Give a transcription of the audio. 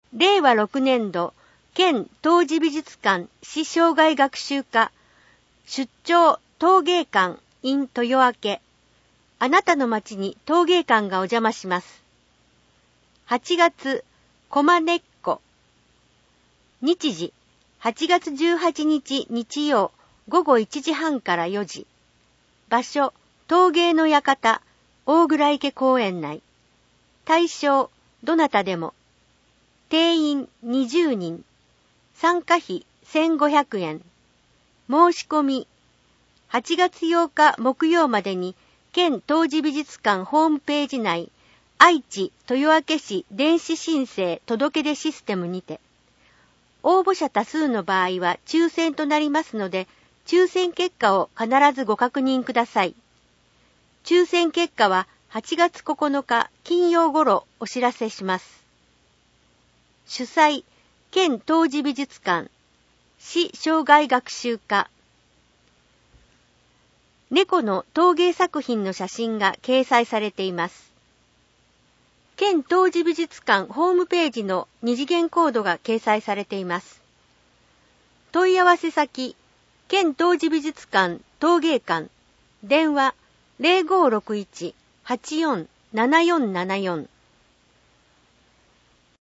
令和6年度県陶磁美術館市生涯学習課出張陶芸館 in 豊明。あなたの町に陶芸館がお邪魔します。8月コマネッコ。日時8月18日日曜午後1時半から4時。場所陶芸の館大倉池公園内。対象どなたでも。定員20人。参加費1500円。申し込み8月8日木曜までに県陶磁美術館ホームページ内愛知豊明市電子申請届出システムにて。応募者多数の場合は抽選となりますので、抽選結果を必ずご確認ください。抽選結果は8月9日金曜頃お知らせします。主催、県陶磁美術館、市生涯学習課。猫の陶芸作品の写真が掲載されています。県陶磁美術館ホームページの二次元コードが掲載されています。問い合わせ先、県陶磁美術館陶芸館、電話0561-847474